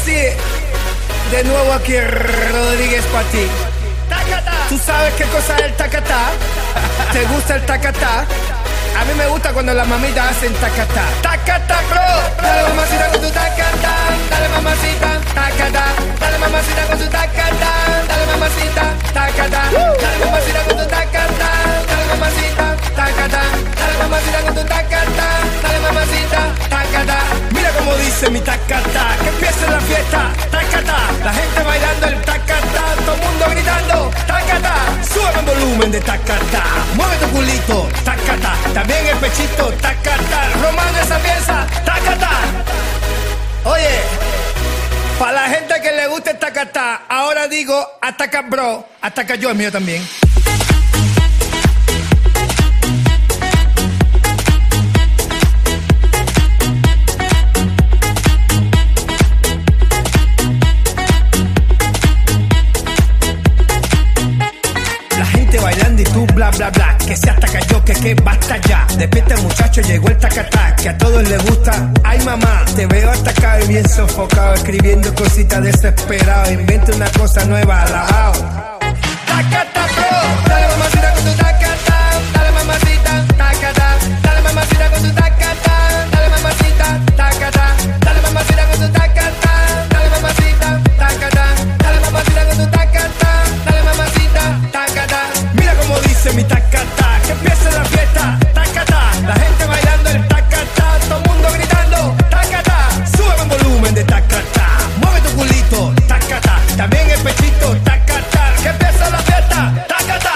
sí, de nuevo aquí Rodríguez para ti. ¿Tú sabes qué cosa es el tacatá? ¿Te gusta el tacatá? A mí me gusta cuando las mamitas hacen tacatá. Tacatá, bro. Dale mamacita con tu tacatá. Dale mamacita, tacatá. Dale mamacita con tu tacatá. Dale mamacita, tacatá. Dale mamacita con tu tacatá. Dale mamacita, tacatá. Dale mamacita con tu tacatá. Dale mamacita, tacatá. Mira cómo dice mi tacatá. Que empiece la fiesta, tacatá. La gente bailando el tacatá. Todo el mundo gritando, tacatá. Sube el volumen de tacatá. Mueve tu culito, tacatá. También el pechito, tacatá. Romano esa pieza, tacatá. Oye, para la gente que le guste el tacatá, ahora digo, ataca bro, ataca yo, el mío también. Bailando y tú bla bla bla, que se ataca yo, que basta ya. Despierta muchacho, llegó el tacatá, que a todos les gusta. Ay mamá, te veo atacado y bien sofocado, escribiendo cositas desesperado. Inventa una cosa nueva, alabao. Tacatá, bro, dale mamacita con tu tacatá. Dale mamacita, tacatá. Dale mamacita con tu tacatá. Dale mamacita, tacatá. Dale mamacita con tu tacatá. Dale mamacita, tacatá. Dale mamacita con tu tacatá. Dale mamacita, tacatá. Como dice mi tacatá, que empiece la fiesta, tacatá. La gente bailando el tacatá, todo el mundo gritando, tacatá. Sube el volumen de tacatá, mueve tu culito, tacatá. También el pechito, tacatá. Que empiece la fiesta, tacatá.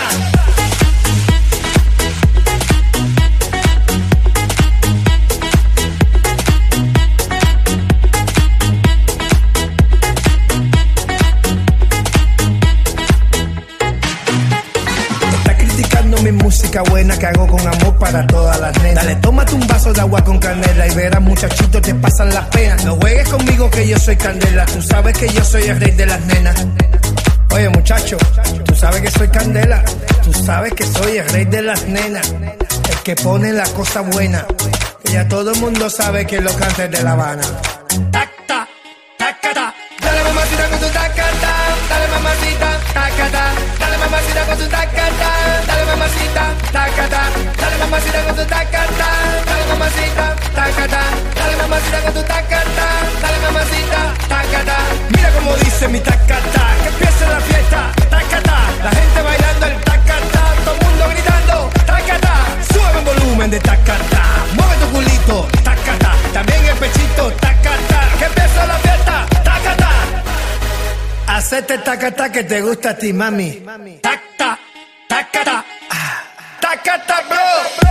Mi música buena que hago con amor para todas las nenas. Dale, tómate un vaso de agua con canela y verás muchachito te pasan las penas. No juegues conmigo que yo soy candela, tú sabes que yo soy el rey de las nenas. Oye muchacho, tú sabes que soy candela, tú sabes que soy el rey de las nenas. El que pone la cosa buena, que ya todo el mundo sabe que lo canta es de La Habana. Tacta, tacata, dale mamacita con tu tacata, dale mamacita, tacata, dale mamacita con tu tacata. Dale mamacita, tacatá. Dale mamacita con tu tacatá. Dale mamacita, tacatá. Dale mamacita con tu tacatá. Dale mamacita, tacatá. Mira cómo dice mi tacatá. Que empiece la fiesta, tacatá. La gente bailando el tacatá. Todo el mundo gritando, tacatá. Sube el volumen de tacatá. Mueve tu culito, tacatá. También el pechito, tacatá. Que empiece la fiesta, tacatá. Hacete tacatá que te gusta a ti, mami. Tacatá. Tacata, bro.